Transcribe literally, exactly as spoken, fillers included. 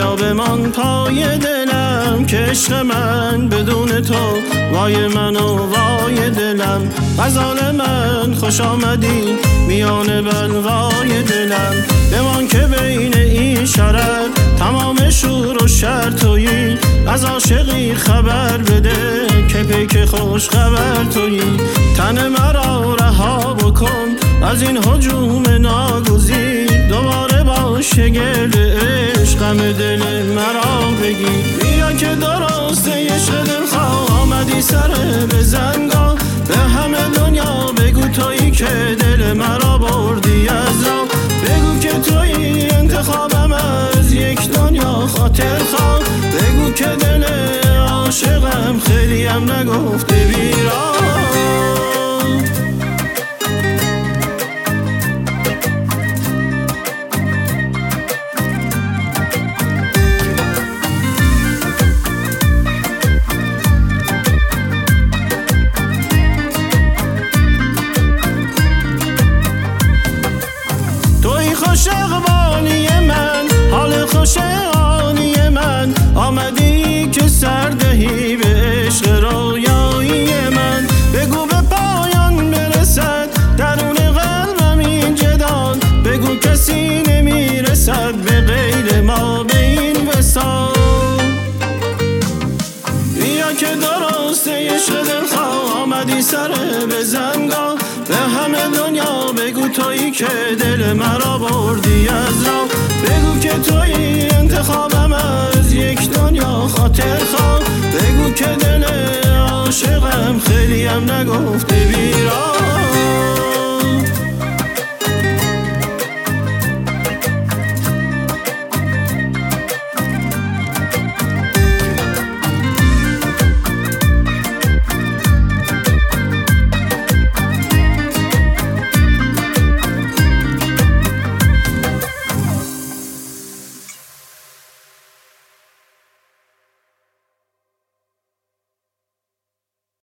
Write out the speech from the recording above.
بیا بمان پای دلم که عشق من بدون تو وای من و وای دلم. غزال من خوش آمدی میان بلوای دلم، بمان که بین این شرر تمام شور و شر تویی. از عاشقی خبر بده که پیک خوش خبر تویی. تن مرا رها بکن از این هجوم ناگزیر، دوباره باشه گرد عشق غم دل مرا بگیر. بیا که درسته عشق دلخواه آمدی سر بزنگاه، به همه دنیا بگو تویی که دل مرا بردی از راه. بگو که تویی انتخابم از یک دنیا خاطر خواه، بگو که دل عاشقم خیلی هم نگفته بیراه. خوش اقبالی من، حال خوش آنی من، آمدی که سردهی به عشق رویایی من. بگو به پایان برسد درون قلبم این جدال، بگو کسی نمیرسد به غیر ما به این وصال. بیا که درسته عشق دلخواه آمدی سر بزنگاه، به همه دنیا بگو تویی که دل مرا بردی از راه. بگو که تویی انتخابم از یک دنیا خاطر خواه، بگو که دل عاشقم خیلی هم نگفته